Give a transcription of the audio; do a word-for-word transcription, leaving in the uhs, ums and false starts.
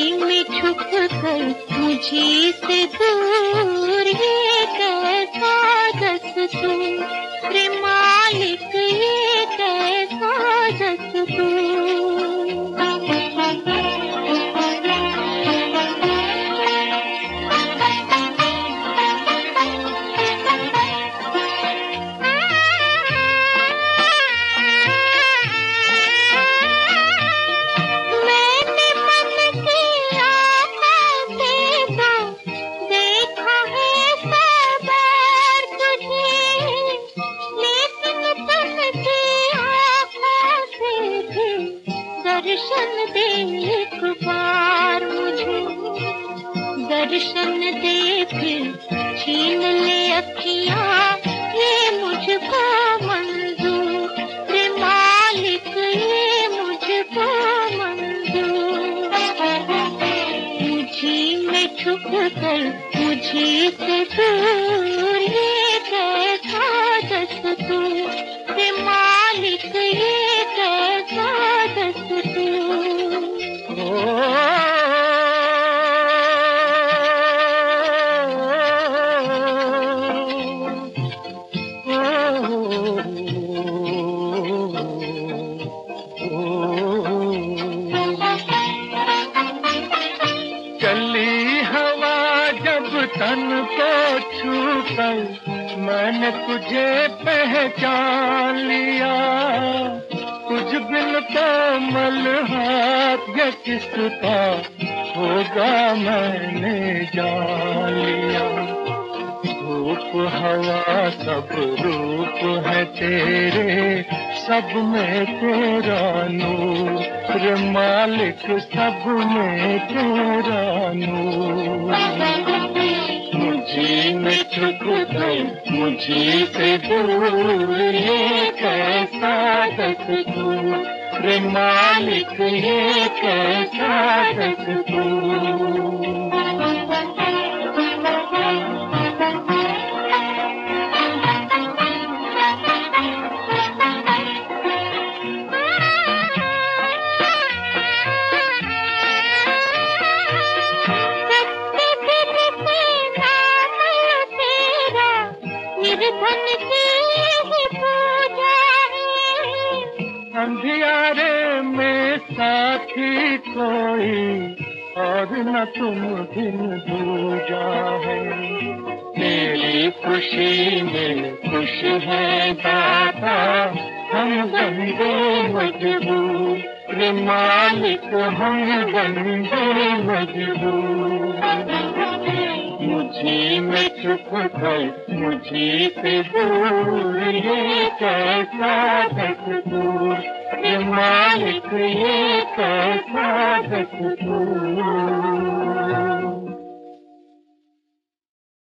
में छुप कर मुझे से दूर, ये कैसा दस्तूर रे मालिक, ये कैसा दस्तूर। दर्शन दे एक बार मुझे, दर्शन दे फिर छीन ले अखियाँ, ये मुझको मंजूर रे मालिक, ये मुझको मंजूर। मुझे में छुप कर मुझे से दूर, ये कैसा दस्तूर रे मालिक, ये कैसा दस्तूर। चली हवा जब तन को छूकर, मैंने तुझे पहचान लिया। तुझ बिन कोमल हाथ ये किसका होगा, मैंने जान लिया। रूप हवा सब रूप है तेरे, सब में तेरा नूर रे मालिक, सब में तेरा नूर। मुझे में छुप कर मुझे से दूर, ये कैसा दस्तूर रे मालिक, ये कैसा दस्तूर। निर्धन की ही पूजा है, अंधियारे में साथी कोई और न तुम दिन दूजा है। तेरी खुशी में खुश है दाता, हम बंदे मजबूर रे मालिक, हम बंदे मजबूर। मुझे में छुप कर मुझे से दूर, ये कैसा दस्तूर रे मालिक, ये कैसा दस्तूर।